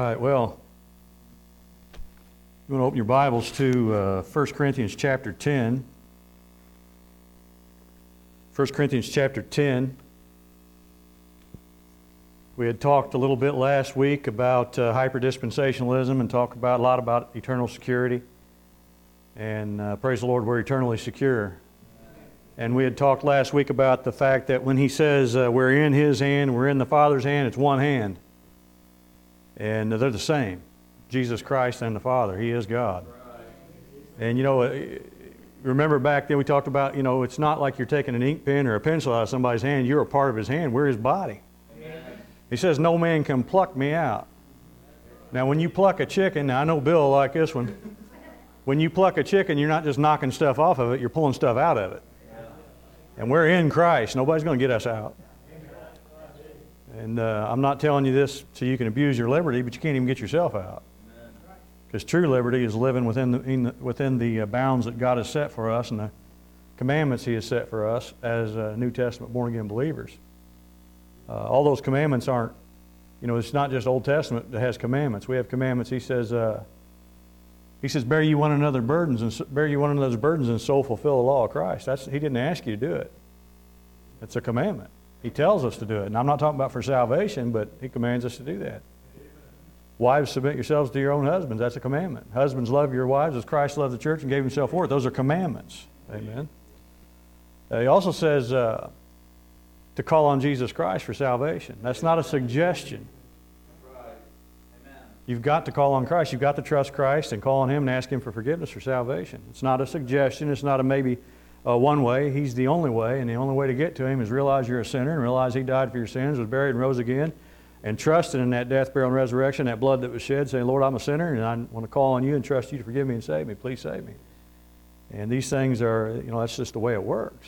right, well, you want to open your Bibles to 1 Corinthians chapter 10. 1 Corinthians chapter 10. We had talked a little bit last week about hyperdispensationalism and talked about a lot about eternal security. And praise the Lord, we're eternally secure. And we had talked last week about the fact that when he says we're in his hand, we're in the Father's hand, it's one hand. And they're the same. Jesus Christ and the Father. He is God. And you know, remember back then we talked about, you know, it's not like you're taking an ink pen or a pencil out of somebody's hand. You're a part of his hand. We're his body. Amen. He says, no man can pluck me out. Now when you pluck a chicken, now I know Bill will like this one. When you pluck a chicken, you're not just knocking stuff off of it, you're pulling stuff out of it. And we're in Christ. Nobody's going to get us out. And I'm not telling you this so you can abuse your liberty, but you can't even get yourself out. Because true liberty is living within the bounds that God has set for us and the commandments he has set for us as New Testament born-again believers. All those commandments aren't, you know, it's not just Old Testament that has commandments. We have commandments. He says, bear you one another's burdens and so fulfill the law of Christ. He didn't ask you to do it. It's a commandment. He tells us to do it. And I'm not talking about for salvation, but he commands us to do that. Wives, submit yourselves to your own husbands. That's a commandment. Husbands, love your wives as Christ loved the church and gave himself for it. Those are commandments. Amen. He also says to call on Jesus Christ for salvation. That's not a suggestion. You've got to call on Christ. You've got to trust Christ and call on him and ask him for forgiveness for salvation. It's not a suggestion. It's not a maybe one way. He's the only way, and the only way to get to him is realize you're a sinner and realize he died for your sins, was buried and rose again, and trusting in that death, burial, and resurrection, that blood that was shed, saying, Lord, I'm a sinner, and I want to call on you and trust you to forgive me and save me. Please save me. And these things are, you know, that's just the way it works.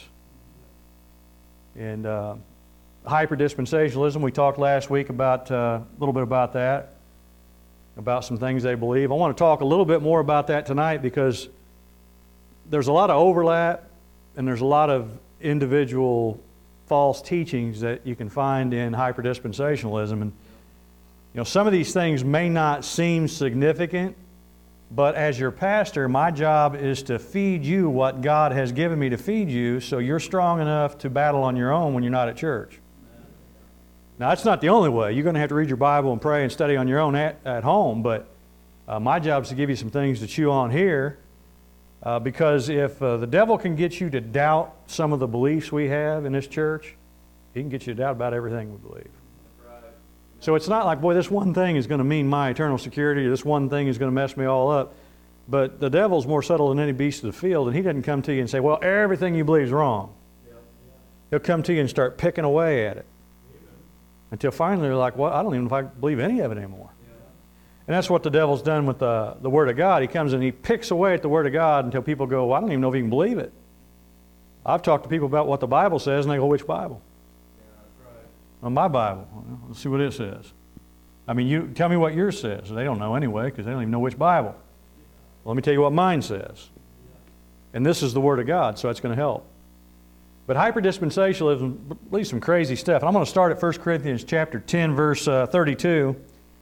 And hyperdispensationalism, we talked last week about a little bit about that, about some things they believe. I want to talk a little bit more about that tonight because there's a lot of overlap and there's a lot of individual false teachings that you can find in hyperdispensationalism. And you know, some of these things may not seem significant, but as your pastor, my job is to feed you what God has given me to feed you so you're strong enough to battle on your own when you're not at church. Now, that's not the only way. You're going to have to read your Bible and pray and study on your own at home, but my job is to give you some things to chew on here because if the devil can get you to doubt some of the beliefs we have in this church, he can get you to doubt about everything we believe. Right. So it's not like, boy, this one thing is going to mean my eternal security, or this one thing is going to mess me all up. But the devil's more subtle than any beast of the field, and he doesn't come to you and say, well, everything you believe is wrong. He'll come to you and start picking away at it. Until finally you're like, well, I don't even know if I believe any of it anymore. And that's what the devil's done with the Word of God. He comes and he picks away at the Word of God until people go, well, I don't even know if you can believe it. I've talked to people about what the Bible says, and they go, which Bible? That's right. Well, my Bible. Well, let's see what it says. I mean, you tell me what yours says. They don't know anyway because they don't even know which Bible. Well, let me tell you what mine says. And this is the Word of God, so it's going to help. But hyperdispensationalism leads some crazy stuff. And I'm going to start at 1 Corinthians chapter 10, verse 32.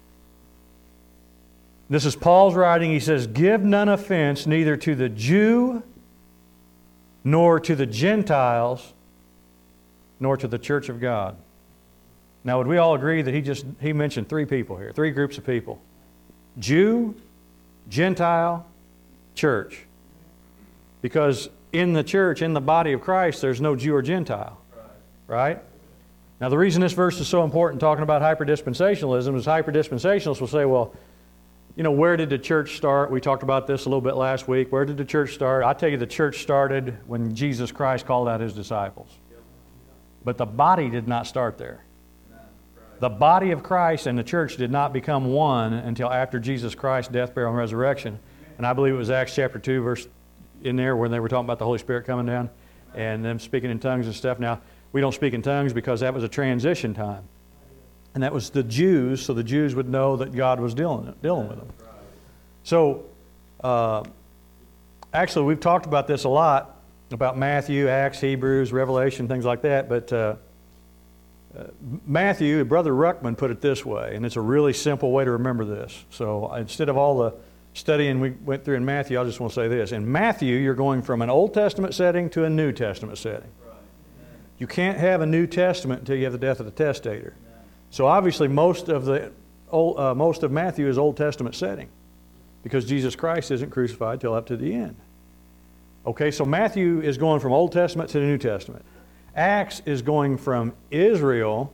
This is Paul's writing. He says, give none offense neither to the Jew nor to the Gentiles nor to the church of God. Now, would we all agree that he mentioned three people here, three groups of people? Jew, Gentile, church. Because in the church, in the body of Christ, there's no Jew or Gentile. Right? Now, the reason this verse is so important talking about hyperdispensationalism is hyperdispensationalists will say, well, you know, where did the church start? We talked about this a little bit last week. Where did the church start? I tell you, the church started when Jesus Christ called out his disciples. But the body did not start there. The body of Christ and the church did not become one until after Jesus Christ's death, burial, and resurrection. And I believe it was Acts chapter 2, verse in there when they were talking about the Holy Spirit coming down and them speaking in tongues and stuff. Now, we don't speak in tongues because that was a transition time. And that was the Jews, so the Jews would know that God was dealing with them. So, actually, we've talked about this a lot, about Matthew, Acts, Hebrews, Revelation, things like that, but Matthew, Brother Ruckman put it this way, and it's a really simple way to remember this. So instead of all the studying we went through in Matthew, I just want to say this. In Matthew, you're going from an Old Testament setting to a New Testament setting. You can't have a New Testament until you have the death of the testator. So obviously most of Matthew is Old Testament setting because Jesus Christ isn't crucified till up to the end. Okay, so Matthew is going from Old Testament to the New Testament. Acts is going from Israel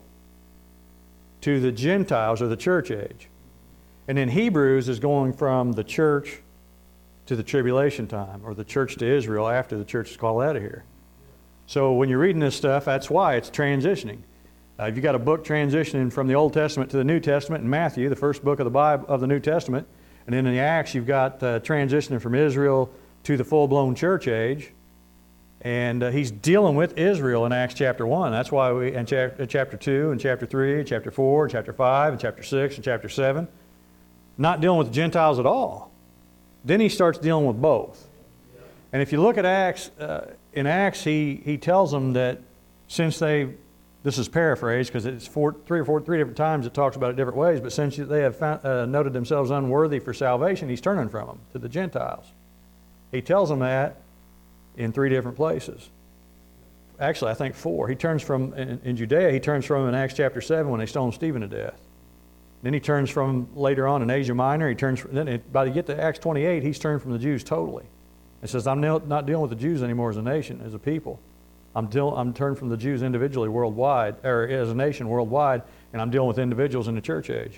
to the Gentiles or the church age. And then Hebrews is going from the church to the tribulation time, or the church to Israel after the church is called out of here. So when you're reading this stuff, that's why it's transitioning. If you got a book transitioning from the Old Testament to the New Testament in Matthew, the first book of the Bible of the New Testament, and then in the Acts you've got transitioning from Israel to the full-blown church age. And he's dealing with Israel in Acts chapter 1. That's why we, in chapter 2, and chapter 3, and chapter 4, and chapter 5, and chapter 6, and chapter 7, not dealing with the Gentiles at all. Then he starts dealing with both. And if you look at Acts, in Acts he tells them that since this is paraphrased because it's three different times it talks about it different ways, but since they have noted themselves unworthy for salvation, he's turning from them to the Gentiles. He tells them that in 3 different places. Actually, I think 4. He turns from, in Judea, he turns from in Acts chapter 7 when they stoned Stephen to death. Then he turns from later on in Asia Minor, then by the get to Acts 28, he's turned from the Jews totally. He says, I'm not dealing with the Jews anymore as a nation, as a people. I'm turned from the Jews individually worldwide, or as a nation worldwide, and I'm dealing with individuals in the church age.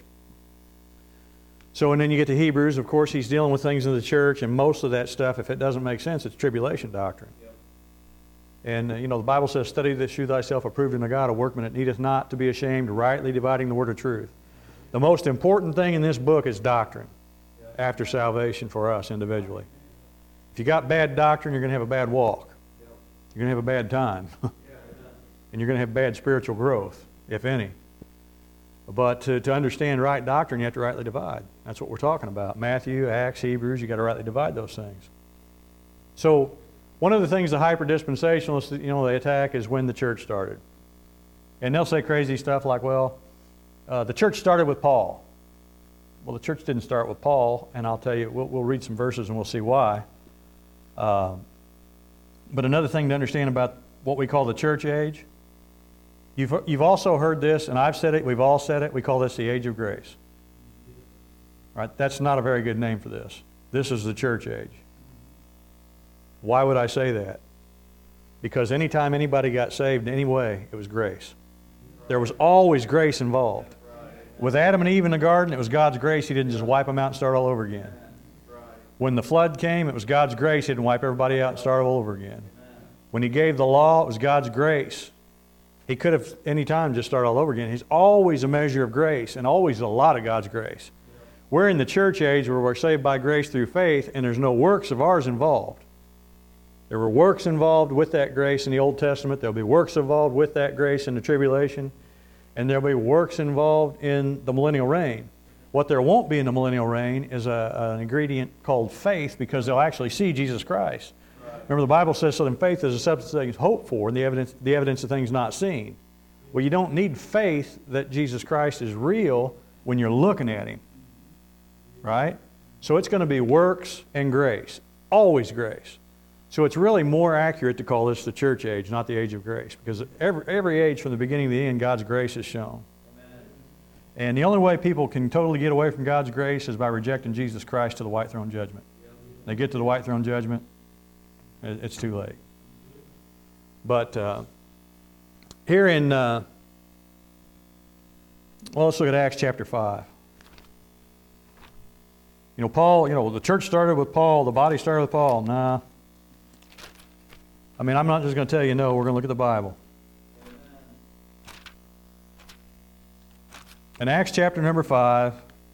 So, and then you get to Hebrews, of course, he's dealing with things in the church, and most of that stuff, if it doesn't make sense, it's tribulation doctrine. Yep. And, the Bible says, study this, shew thyself approved unto God, a workman that needeth not to be ashamed, rightly dividing the word of truth. The most important thing in this book is doctrine after salvation for us individually. If you got bad doctrine, you're going to have a bad walk. You're going to have a bad time. And you're going to have bad spiritual growth, if any. But to understand right doctrine, you have to rightly divide. That's what we're talking about. Matthew, Acts, Hebrews, you got to rightly divide those things. So one of the things the hyper-dispensationalists, they attack is when the church started. And they'll say crazy stuff like, well, the church started with Paul. Well, the church didn't start with Paul, and I'll tell you, we'll read some verses and we'll see why. But another thing to understand about what we call the church age, you've also heard this, and I've said it, we've all said it, we call this the age of grace. Right? That's not a very good name for this. This is the church age. Why would I say that? Because anytime anybody got saved in any way, it was grace. There was always grace involved. With Adam and Eve in the garden, it was God's grace. He didn't just wipe them out and start all over again. When the flood came, it was God's grace. He didn't wipe everybody out and start all over again. When he gave the law, it was God's grace. He could have any time just started all over again. He's always a measure of grace and always a lot of God's grace. We're in the church age where we're saved by grace through faith, and there's no works of ours involved. There were works involved with that grace in the Old Testament. There'll be works involved with that grace in the tribulation. And there'll be works involved in the millennial reign. What there won't be in the millennial reign is an ingredient called faith, because they'll actually see Jesus Christ. Right. Remember, the Bible says, so then faith is the substance of things hoped for and the evidence of things not seen. Well, you don't need faith that Jesus Christ is real when you're looking at Him. Right? So it's going to be works and grace. Always grace. So it's really more accurate to call this the church age, not the age of grace, because every age from the beginning to the end, God's grace is shown. Amen. And the only way people can totally get away from God's grace is by rejecting Jesus Christ to the white throne judgment. They get to the white throne judgment, it's too late. But here in, let's look at Acts chapter 5. Paul, the church started with Paul, the body started with Paul. Nah. I'm not just going to tell you no, we're going to look at the Bible. In Acts chapter number 5,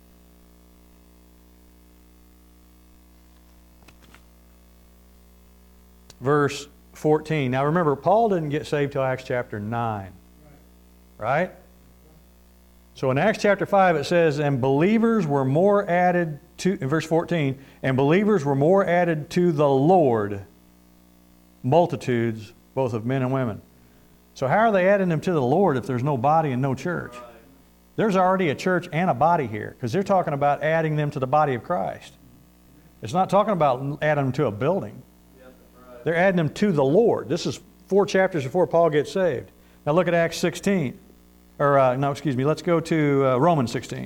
verse 14. Now remember, Paul didn't get saved till Acts chapter 9. Right? So in Acts chapter 5 it says, and believers were more added to, in verse 14, and believers were more added to the Lord, multitudes, both of men and women. So how are they adding them to the Lord if there's no body and no church? There's already a church and a body here, because they're talking about adding them to the body of Christ. It's not talking about adding them to a building. They're adding them to the Lord. This is 4 chapters before Paul gets saved. Now look at Acts 16. Let's go to Romans 16.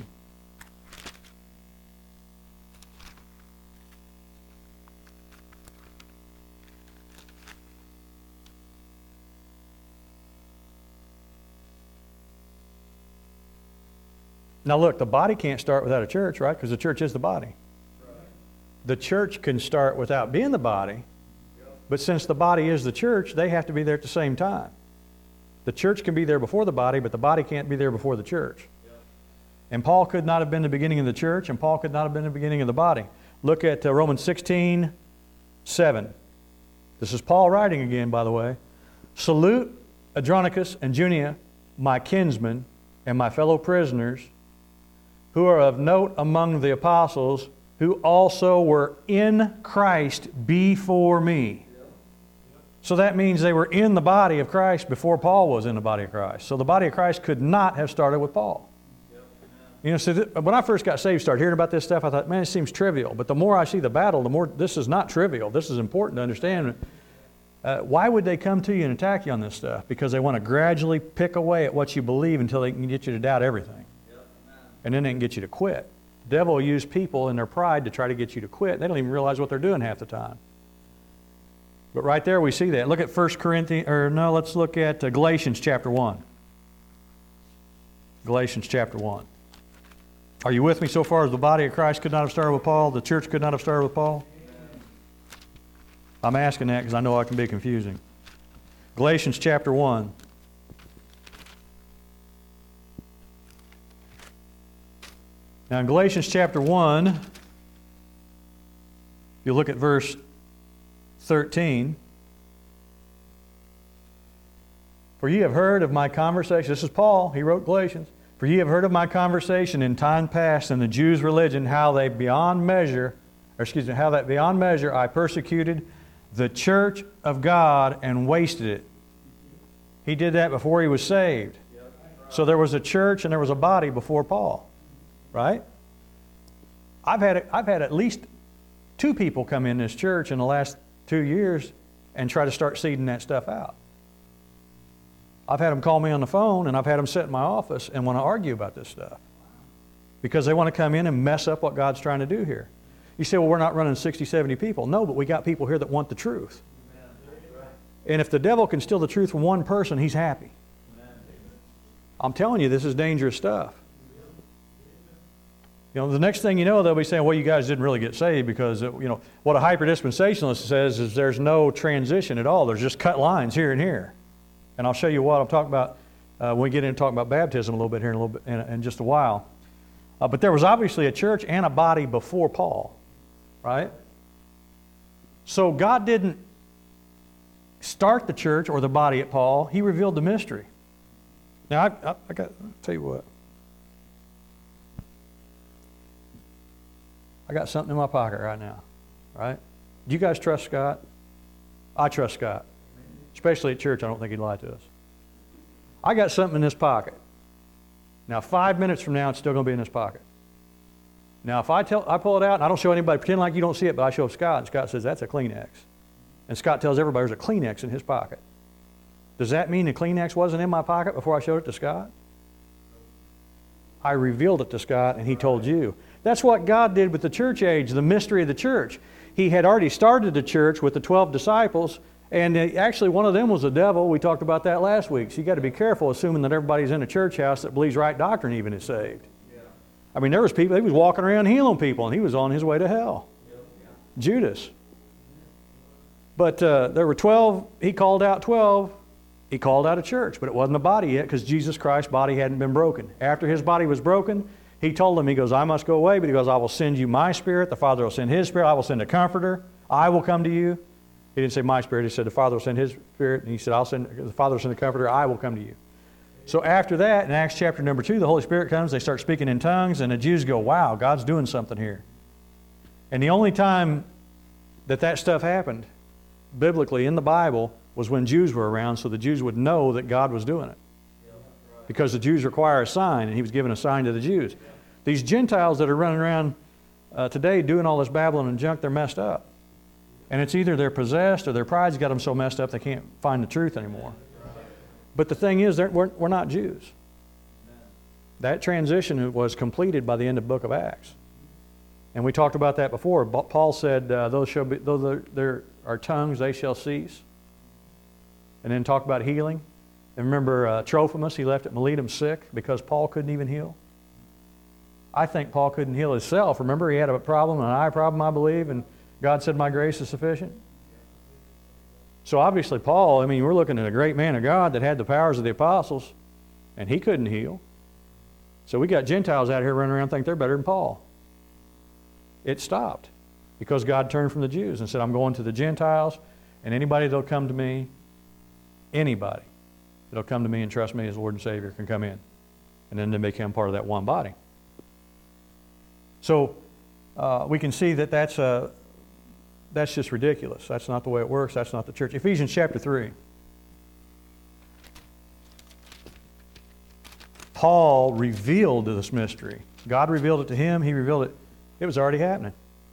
Now look, the body can't start without a church, right? Because the church is the body. The church can start without being the body, but since the body is the church, they have to be there at the same time. The church can be there before the body, but the body can't be there before the church. And Paul could not have been the beginning of the church, and Paul could not have been the beginning of the body. Look at Romans 16, 7. This is Paul writing again, by the way. Salute Andronicus and Junia, my kinsmen and my fellow prisoners, who are of note among the apostles, who also were in Christ before me. So that means they were in the body of Christ before Paul was in the body of Christ. So the body of Christ could not have started with Paul. You know, so when I first got saved, started hearing about this stuff, I thought, man, it seems trivial. But the more I see the battle, the more this is not trivial. This is important to understand. Why would they come to you and attack you on this stuff? Because they want to gradually pick away at what you believe until they can get you to doubt everything. And then they can get you to quit. The devil will use people in their pride to try to get you to quit. They don't even realize what they're doing half the time. But right there we see that. Look at let's look at Galatians chapter 1. Galatians chapter 1. Are you with me so far as the body of Christ could not have started with Paul? The church could not have started with Paul? I'm asking that because I know I can be confusing. Galatians chapter 1. Now in Galatians chapter 1, you look at verse 13. For ye have heard of my conversation. This is Paul. He wrote Galatians. For ye have heard of my conversation in time past in the Jews' religion, how that beyond measure I persecuted the church of God and wasted it. He did that before he was saved. So there was a church and there was a body before Paul. Right? I've had at least 2 people come in this church in the last 2 years and try to start seeding that stuff out. I've had them call me on the phone, and I've had them sit in my office and want to argue about this stuff because they want to come in and mess up what God's trying to do here. You say, well, we're not running 60, 70 people. No, but we got people here that want the truth. And if the devil can steal the truth from one person, he's happy. I'm telling you, this is dangerous stuff. You know, the next thing you know, they'll be saying, well, you guys didn't really get saved because, what a hyper-dispensationalist says is there's no transition at all. There's just cut lines here and here. And I'll show you what I'm talking about when we get into talking about baptism a little bit here in just a while. But there was obviously a church and a body before Paul, right? So God didn't start the church or the body at Paul. He revealed the mystery. Now, I'll tell you what. I got something in my pocket right now, right? Do you guys trust Scott? I trust Scott. Especially at church, I don't think he'd lie to us. I got something in this pocket. Now, 5 minutes from now, it's still going to be in this pocket. Now, if I pull it out, and I don't show anybody, pretend like you don't see it, but I show Scott, and Scott says, that's a Kleenex. And Scott tells everybody there's a Kleenex in his pocket. Does that mean the Kleenex wasn't in my pocket before I showed it to Scott? I revealed it to Scott, and he told you. That's what God did with the church age, the mystery of the church. He had already started the church with the 12 disciples, and actually one of them was the devil. We talked about that last week. So you got to be careful assuming that everybody's in a church house that believes right doctrine even is saved. Yeah. I mean, there was people, he was walking around healing people, and he was on his way to hell. Yeah. Judas. But there were 12, he called out 12. He called out a church, but it wasn't a body yet because Jesus Christ's body hadn't been broken. After his body was broken, he told them, he goes, I must go away, but he goes, I will send you my spirit. The Father will send his spirit. I will send a comforter. I will come to you. He didn't say my spirit. He said the Father will send his spirit. And he said, the Father will send the comforter. I will come to you. So after that, in Acts chapter number 2, the Holy Spirit comes. They start speaking in tongues. And the Jews go, wow, God's doing something here. And the only time that stuff happened, biblically in the Bible, was when Jews were around, so the Jews would know that God was doing it. Because the Jews require a sign, and he was giving a sign to the Jews. These Gentiles that are running around today doing all this babbling and junk, they're messed up. And it's either they're possessed or their pride's got them so messed up they can't find the truth anymore. But the thing is, we're not Jews. That transition was completed by the end of the book of Acts. And we talked about that before. Paul said, though there are tongues, they shall cease. And then talk about healing. And remember Trophimus, he left at Miletum sick because Paul couldn't even heal. I think Paul couldn't heal himself. Remember, he had a problem, an eye problem, I believe, and God said, my grace is sufficient. So obviously Paul, I mean, we're looking at a great man of God that had the powers of the apostles, and he couldn't heal. So we got Gentiles out here running around think they're better than Paul. It stopped because God turned from the Jews and said, I'm going to the Gentiles, and anybody that'll come to me, anybody that'll come to me and trust me as Lord and Savior can come in. And then they become part of that one body. So we can see that that's just ridiculous. That's not the way it works. That's not the church. Ephesians chapter 3. Paul revealed this mystery. God revealed it to him. He revealed it. It was already happening.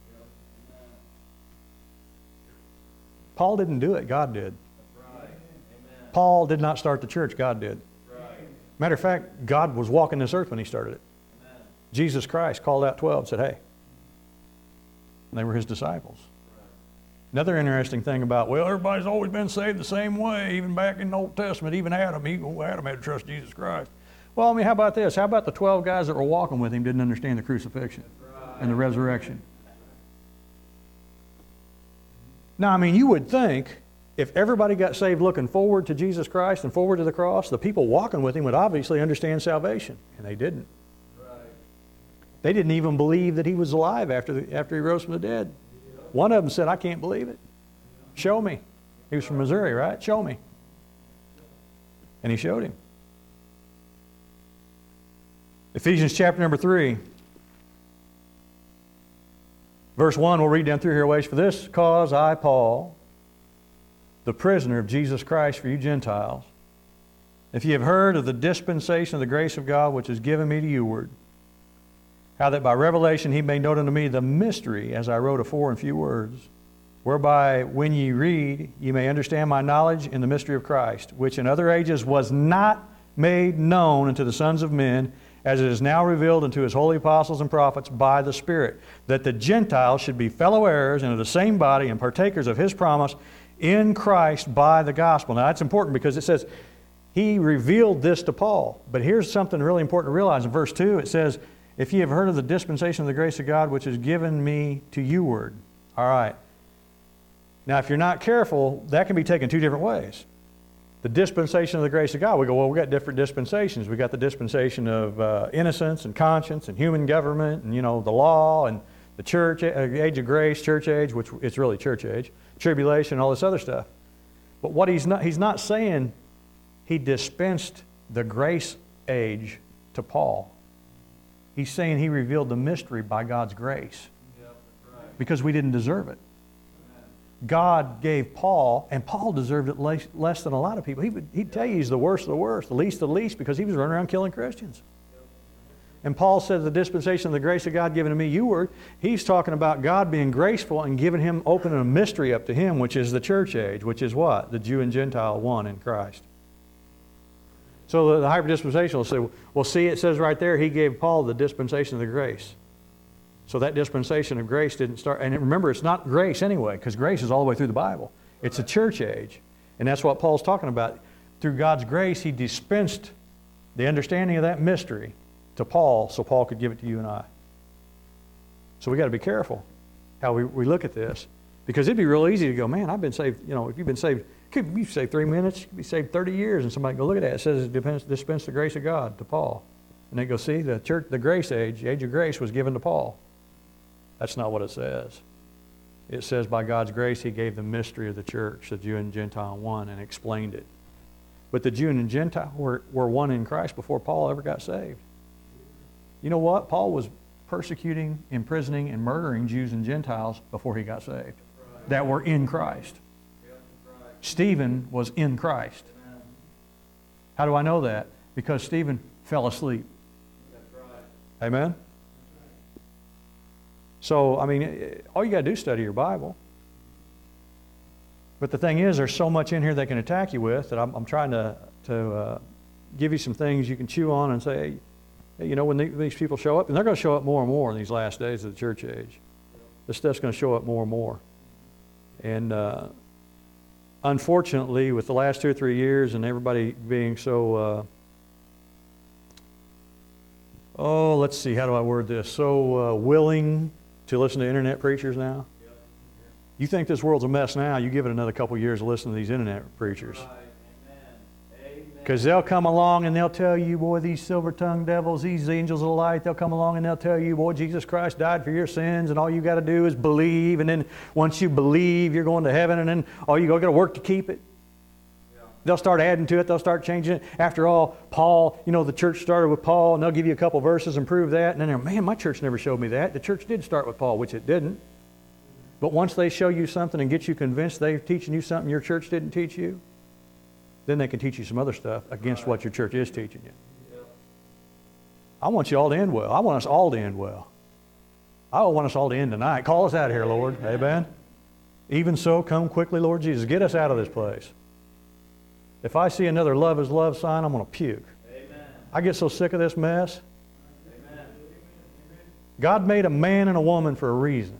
Paul didn't do it. God did. Paul did not start the church. God did. Matter of fact, God was walking this earth when he started it. Jesus Christ called out 12 and said, hey. And they were his disciples. Another interesting thing about, well, everybody's always been saved the same way, even back in the Old Testament, even Adam. Adam had to trust Jesus Christ. Well, I mean, how about this? How about the 12 guys that were walking with him didn't understand the crucifixion and the resurrection? Now, I mean, you would think if everybody got saved looking forward to Jesus Christ and forward to the cross, the people walking with him would obviously understand salvation, and they didn't. They didn't even believe that he was alive after he rose from the dead. One of them said, I can't believe it. Show me. He was from Missouri, right? Show me. And he showed him. Ephesians chapter number 3. Verse 1, we'll read down through here ways. For this cause I, Paul, the prisoner of Jesus Christ for you Gentiles, if ye have heard of the dispensation of the grace of God which is given me to youward, how that by revelation he made known unto me the mystery, as I wrote afore in few words, whereby when ye read, ye may understand my knowledge in the mystery of Christ, which in other ages was not made known unto the sons of men, as it is now revealed unto his holy apostles and prophets by the Spirit, that the Gentiles should be fellow heirs and of the same body and partakers of his promise in Christ by the gospel. Now that's important because it says he revealed this to Paul. But here's something really important to realize. In verse 2 it says, if ye have heard of the dispensation of the grace of God which is given me to youward. All right. Now if you're not careful, that can be taken two different ways. The dispensation of the grace of God, we go, well, we got different dispensations. We got the dispensation of innocence and conscience and human government and, the law and the church, age of grace, church age, which it's really church age, tribulation, all this other stuff. But what he's not saying he dispensed the grace age to Paul. He's saying he revealed the mystery by God's grace. Yep, that's right. Because we didn't deserve it. God gave Paul, and Paul deserved it less than a lot of people. He'd tell you he's the worst of the worst, the least of the least, because he was running around killing Christians. And Paul said the dispensation of the grace of God given to me, youward. He's talking about God being graceful and giving him, opening a mystery up to him, which is the church age, which is what? The Jew and Gentile one in Christ. So the hyper dispensation will say, well, see, it says right there, he gave Paul the dispensation of the grace. So that dispensation of grace didn't start. And remember, it's not grace anyway, because grace is all the way through the Bible. It's a church age. And that's what Paul's talking about. Through God's grace, he dispensed the understanding of that mystery to Paul so Paul could give it to you and I. So we got to be careful how we look at this. Because it'd be real easy to go, man, I've been saved, if you've been saved, could be saved 3 minutes, you could be saved 30 years, and somebody can go look at that. It says it dispensed the grace of God to Paul. And they go, see, the church, the grace age, the age of grace was given to Paul. That's not what it says. It says by God's grace he gave the mystery of the church, the Jew and Gentile one, and explained it. But the Jew and Gentile were one in Christ before Paul ever got saved. You know what? Paul was persecuting, imprisoning, and murdering Jews and Gentiles before he got saved that were in Christ. Stephen was in Christ. How do I know that? Because Stephen fell asleep. Amen? So, I mean, all you got to do is study your Bible. But the thing is, there's so much in here they can attack you with that I'm trying to give you some things you can chew on and say, hey, you know, when these people show up, and they're going to show up more and more in these last days of the church age. This stuff's going to show up more and more. And unfortunately, with the last 2 or 3 years and everybody being so, let's see, how do I word this? So willing to listen to internet preachers now. You think this world's a mess now, you give it another couple years to listen to these internet preachers. Because they'll come along and they'll tell you, boy, these silver-tongued devils, these angels of light, they'll come along and they'll tell you, boy, Jesus Christ died for your sins and all you got to do is believe. And then once you believe, you're going to heaven, and then all you got to work to keep it. Yeah. They'll start adding to it. They'll start changing it. After all, Paul, you know, the church started with Paul, and they'll give you a couple verses and prove that. And then they're, man, my church never showed me that. The church did start with Paul, which it didn't. But once they show you something and get you convinced they're teaching you something your church didn't teach you, then they can teach you some other stuff against what your church is teaching you. I want you all to end well. I want us all to end well. I want us all to end tonight. Call us out of here, Lord. Amen. Even so, come quickly, Lord Jesus. Get us out of this place. If I see another love is love sign, I'm going to puke. Amen. I get so sick of this mess. Amen. God made a man and a woman for a reason.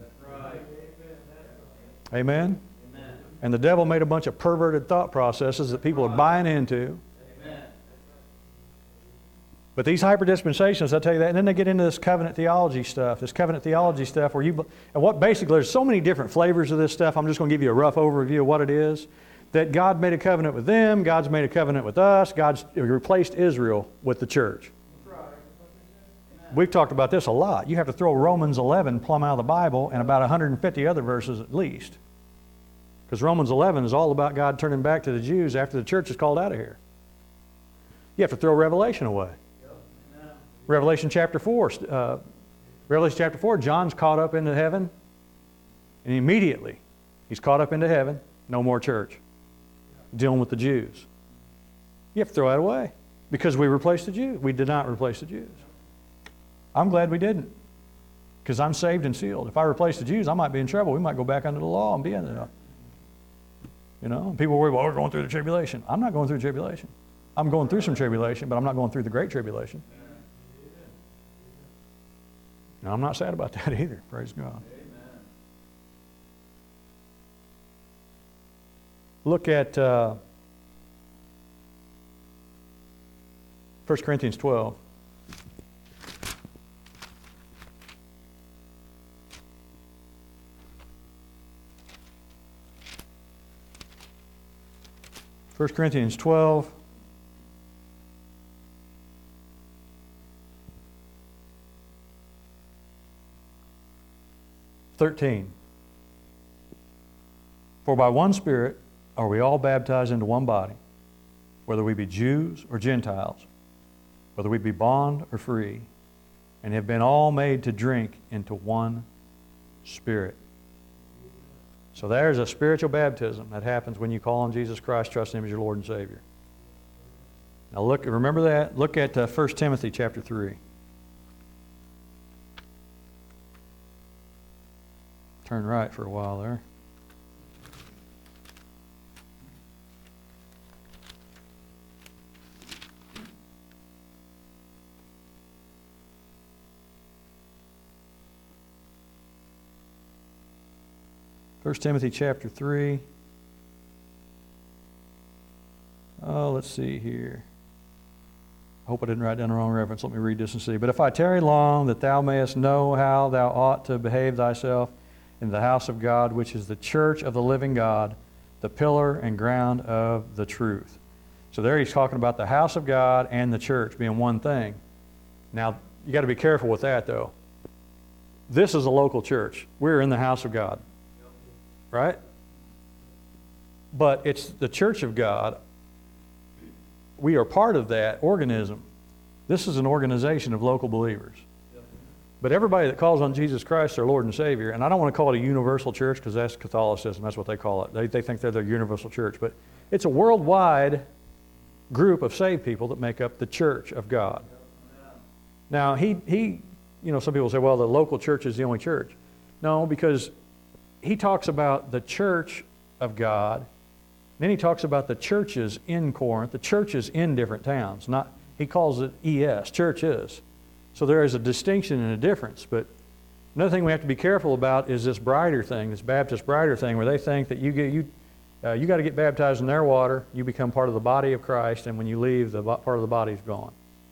Amen? Amen. And the devil made a bunch of perverted thought processes that people are buying into. Amen. But these hyper-dispensations, I'll tell you that, and then they get into this covenant theology stuff, where and what basically, there's so many different flavors of this stuff, I'm just going to give you a rough overview of what it is, that God made a covenant with them, God's made a covenant with us, God's replaced Israel with the church. We've talked about this a lot. You have to throw Romans 11 plumb out of the Bible and about 150 other verses at least. Because Romans 11 is all about God turning back to the Jews after the church is called out of here. You have to throw Revelation away. Revelation chapter 4. John's caught up into heaven. And immediately, he's caught up into heaven. No more church. Dealing with the Jews. You have to throw that away. Because we replaced the Jews. We did not replace the Jews. I'm glad we didn't. Because I'm saved and sealed. If I replace the Jews, I might be in trouble. We might go back under the law and be under the law. You know, people worry, well, we're going through the tribulation. I'm not going through the tribulation. I'm going through some tribulation, but I'm not going through the great tribulation. Now, I'm not sad about that either. Praise God. Amen. Look at 1 Corinthians 12. First Corinthians 12. (13). For by one Spirit are we all baptized into one body, whether we be Jews or Gentiles, whether we be bond or free, and have been all made to drink into one Spirit. So there's a spiritual baptism that happens when you call on Jesus Christ, trust Him as your Lord and Savior. Now remember that. Look at 1 Timothy chapter 3. Turn right for a while there. First Timothy chapter 3. Oh, let's see here. I hope I didn't write down the wrong reference. Let me read this and see. But if I tarry long, that thou mayest know how thou ought to behave thyself in the house of God, which is the church of the living God, the pillar and ground of the truth. So there he's talking about the house of God and the church being one thing. Now, you got to be careful with that, though. This is a local church. We're in the house of God. Right? But it's the church of God. We are part of that organism. This is an organization of local believers. But everybody that calls on Jesus Christ their Lord and Savior, and I don't want to call it a universal church because that's Catholicism, that's what they call it. They think they're the universal church, but it's a worldwide group of saved people that make up the church of God. Now, some people say, well, the local church is the only church. No, because he talks about the church of God. Then he talks about the churches in Corinth, the churches in different towns. He calls it ES, churches. So there is a distinction and a difference. But another thing we have to be careful about is this brider thing, this Baptist brider thing, where they think that you got to get baptized in their water, you become part of the body of Christ, and when you leave, the part of the body is gone.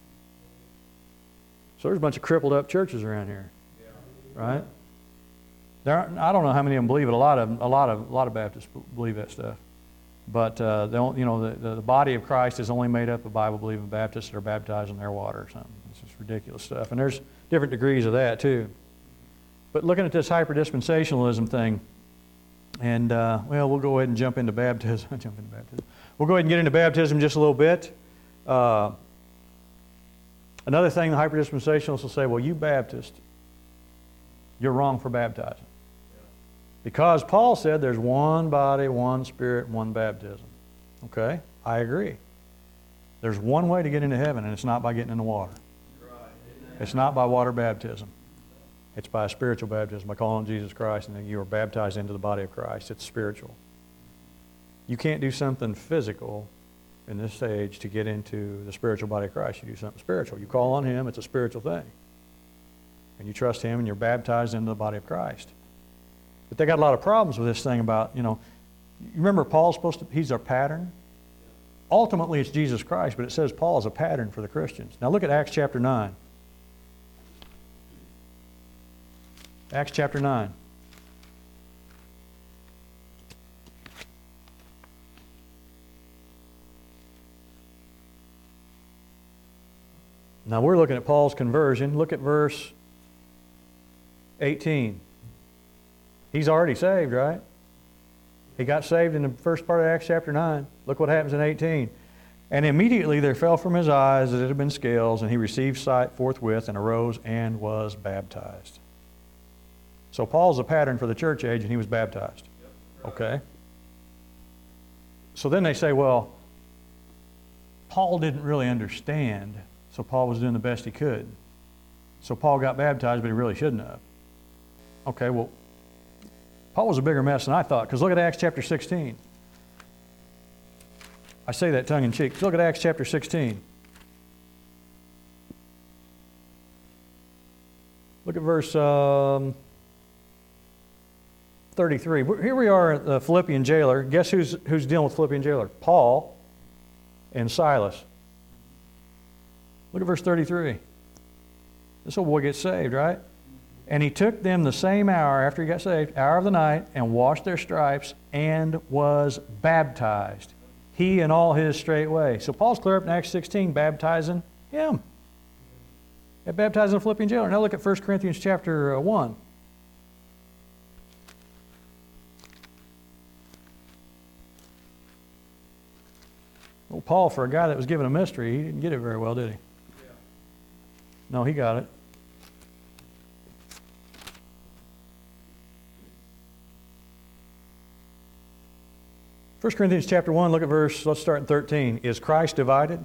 So there's a bunch of crippled up churches around here, right? I don't know how many of them believe it. A lot of Baptists believe that stuff. But the body of Christ is only made up of Bible-believing Baptists that are baptized in their water or something. It's just ridiculous stuff. And there's different degrees of that too. But looking at this hyper-dispensationalism thing, and we'll go ahead and jump into baptism. We'll go ahead and get into baptism just a little bit. Another thing the hyper-dispensationalists will say, well, you Baptist, you're wrong for baptizing. Because Paul said there's one body, one Spirit, one baptism. Okay, I agree. There's one way to get into heaven, and it's not by getting in the water. It's not by water baptism. It's by a spiritual baptism, by calling on Jesus Christ, and then you are baptized into the body of Christ. It's spiritual. You can't do something physical in this age to get into the spiritual body of Christ. You do something spiritual. You call on Him, it's a spiritual thing. And you trust Him, and you're baptized into the body of Christ. But they got a lot of problems with this thing about, you remember Paul's he's our pattern? Ultimately, it's Jesus Christ, but it says Paul is a pattern for the Christians. Now look at Acts chapter 9. Acts chapter 9. Now we're looking at Paul's conversion. Look at verse 18. He's already saved, right? He got saved in the first part of Acts chapter 9. Look what happens in 18. And immediately there fell from his eyes as it had been scales, and he received sight forthwith, and arose and was baptized. So Paul's a pattern for the church age, and he was baptized. Okay? So then they say, well, Paul didn't really understand, so Paul was doing the best he could. So Paul got baptized, but he really shouldn't have. Okay, well, Paul was a bigger mess than I thought, because look at Acts chapter 16. I say that tongue-in-cheek. Look at Acts chapter 16. Look at verse 33. Here we are at the Philippian jailer. Guess who's dealing with Philippian jailer? Paul and Silas. Look at verse 33. This old boy gets saved, right? And he took them the same hour after he got saved, hour of the night, and washed their stripes, and was baptized, he and all his straightway. So Paul's clear up in Acts 16, baptizing him. Yeah, baptizing the Philippian jailer. Now look at 1 Corinthians chapter 1. Well, Paul, for a guy that was given a mystery, he didn't get it very well, did he? No, he got it. First Corinthians chapter 1, look at let's start in 13. Is Christ divided?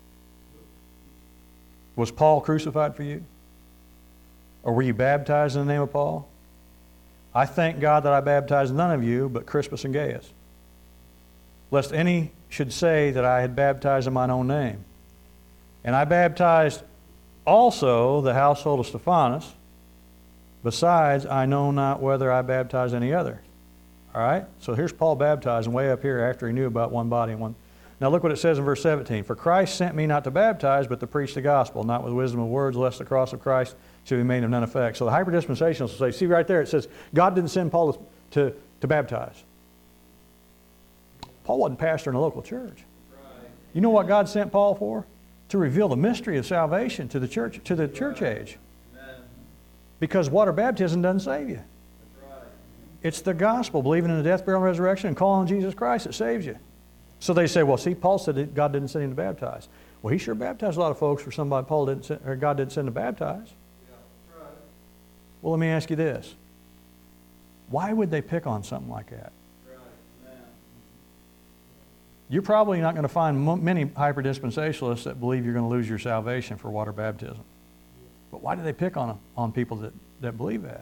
Was Paul crucified for you? Or were you baptized in the name of Paul? I thank God that I baptized none of you but Crispus and Gaius, lest any should say that I had baptized in mine own name. And I baptized also the household of Stephanas. Besides, I know not whether I baptized any other. All right? So here's Paul baptizing way up here after he knew about one body and one. Now look what it says in verse 17. For Christ sent me not to baptize, but to preach the gospel, not with wisdom of words, lest the cross of Christ should be made of none effect. So the hyperdispensationalists will say, see right there, it says, God didn't send Paul to baptize. Paul wasn't pastor in a local church. You know what God sent Paul for? To reveal the mystery of salvation to the church age. Because water baptism doesn't save you. It's the gospel, believing in the death, burial, and resurrection, and calling on Jesus Christ that saves you. So they say, well, see, Paul said that God didn't send him to baptize. Well, he sure baptized a lot of folks for somebody God didn't send to baptize. Well, let me ask you this. Why would they pick on something like that? You're probably not going to find many hyper-dispensationalists that believe you're going to lose your salvation for water baptism. But why do they pick on people that believe that?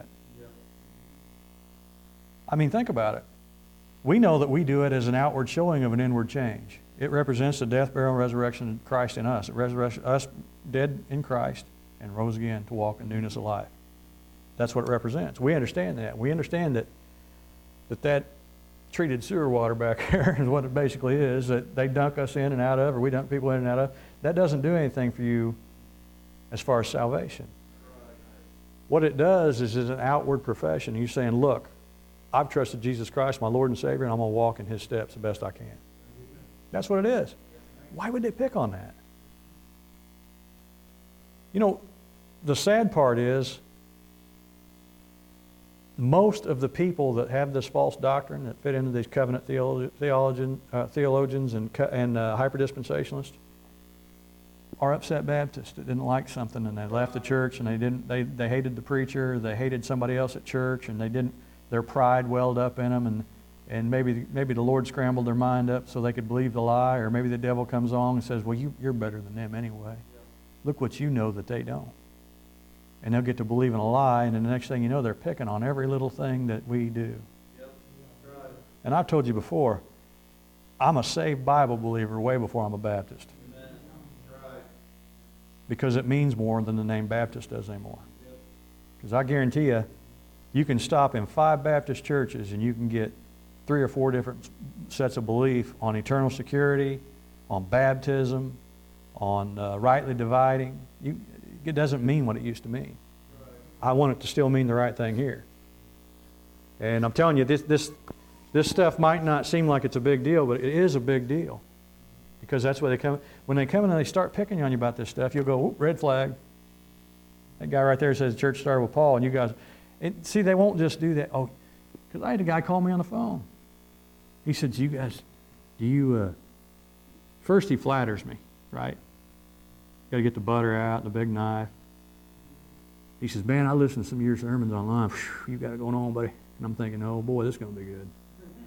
I mean, think about it. We know that we do it as an outward showing of an inward change. It represents the death, burial, and resurrection of Christ in us. It resurrects us dead in Christ and rose again to walk in newness of life. That's what it represents. We understand that. We understand that treated sewer water back here is what it basically is, that they dunk us in and out of, or we dunk people in and out of. That doesn't do anything for you as far as salvation. What it does is an outward profession. You're saying, look, I've trusted Jesus Christ, my Lord and Savior, and I'm going to walk in His steps the best I can. That's what it is. Why would they pick on that? You know, the sad part is most of the people that have this false doctrine that fit into these covenant theologians and hyper-dispensationalists are upset Baptists that didn't like something and they left the church and they hated the preacher, they hated somebody else at church, and their pride welled up in them, and maybe the Lord scrambled their mind up so they could believe the lie, or maybe the devil comes along and says, well, you're better than them anyway. Look what you know that they don't. And they'll get to believe in a lie, and then the next thing you know, they're picking on every little thing that we do. Yep. Right. And I've told you before, I'm a saved Bible believer way before I'm a Baptist. Amen. Right. Because it means more than the name Baptist does anymore. Because I guarantee you can stop in 5 Baptist churches and you can get 3 or 4 different sets of belief on eternal security, on baptism, on rightly dividing. It doesn't mean what it used to mean. I want it to still mean the right thing here. And I'm telling you, this stuff might not seem like it's a big deal, but it is a big deal. Because that's where they come. When they come in and they start picking on you about this stuff, you'll go, red flag. That guy right there says the church started with Paul, and you guys... see, they won't just do that. Oh, because I had a guy call me on the phone. He said, you guys, first he flatters me, right? Got to get the butter out, the big knife. He says, man, I listened to some of your sermons online. Whew, you got it going on, buddy. And I'm thinking, oh boy, this is going to be good.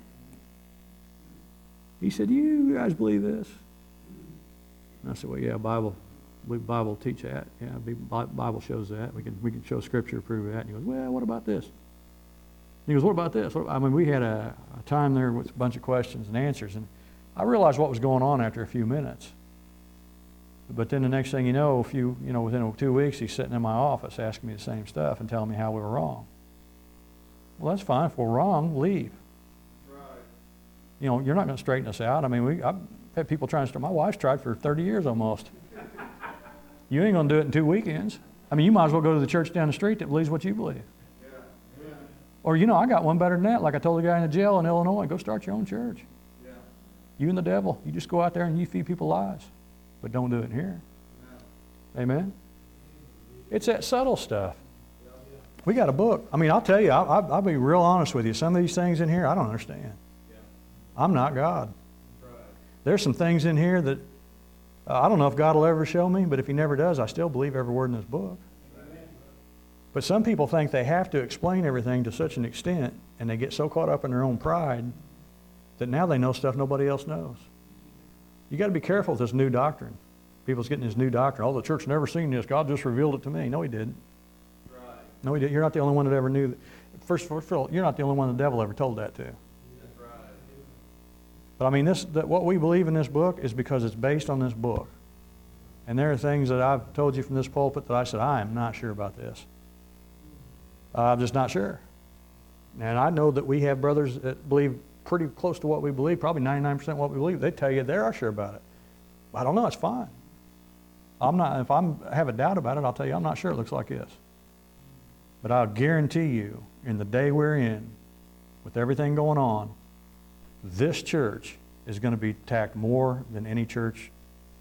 He said, you guys believe this? And I said, well, yeah, Bible teach that. Yeah, Bible shows that. We can show Scripture to prove that. And he goes, well, what about this? He goes, what about this? I mean, we had a time there with a bunch of questions and answers, and I realized what was going on after a few minutes. But then the next thing you know, within 2 weeks, he's sitting in my office asking me the same stuff and telling me how we were wrong. Well, that's fine. If we're wrong, leave. Right. You know, you're not going to straighten us out. I mean, I've had people trying to start. My wife's tried for 30 years almost. You ain't going to do it in 2 weekends. I mean, you might as well go to the church down the street that believes what you believe. Yeah. Yeah. Or, I got one better than that. Like I told the guy in the jail in Illinois, go start your own church. Yeah. You and the devil. You just go out there and you feed people lies. But don't do it in here. Yeah. Amen? It's that subtle stuff. Yeah. We got a book. I mean, I'll tell you, I'll be real honest with you. Some of these things in here, I don't understand. Yeah. I'm not God. Right. There's some things in here that I don't know if God will ever show me, but if He never does, I still believe every word in this book. Amen. But some people think they have to explain everything to such an extent, and they get so caught up in their own pride that now they know stuff nobody else knows. You got to be careful with this new doctrine. People's getting this new doctrine. Oh, the church never seen this. God just revealed it to me. No, He didn't. Right. No, He didn't. You're not the only one that ever knew that. First of all, you're not the only one the devil ever told that to. That's right. But I mean, what we believe in this book is because it's based on this book. And there are things that I've told you from this pulpit that I said, I am not sure about this. I'm just not sure. And I know that we have brothers that believe pretty close to what we believe, probably 99% what we believe. They tell you they are sure about it. I don't know, it's fine. If I have a doubt about it, I'll tell you I'm not sure it looks like this. But I'll guarantee you, in the day we're in, with everything going on, this church is going to be attacked more than any church,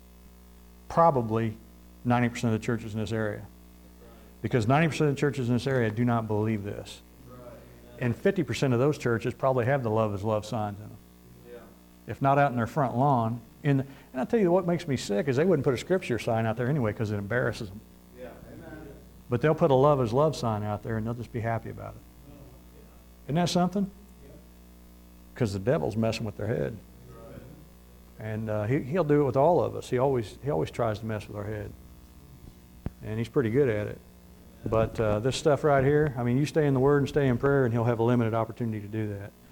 probably 90% of the churches in this area. Because 90% of the churches in this area do not believe this. And 50% of those churches probably have the love is love signs in them. Yeah. If not out in their front lawn. And I'll tell you what makes me sick is they wouldn't put a Scripture sign out there anyway because it embarrasses them. Yeah. Amen. But they'll put a love is love sign out there and they'll just be happy about it. Isn't that something? Because the devil's messing with their head. And he'll do it with all of us. He always tries to mess with our head. And he's pretty good at it. But this stuff right here, I mean, you stay in the Word and stay in prayer, and he'll have a limited opportunity to do that.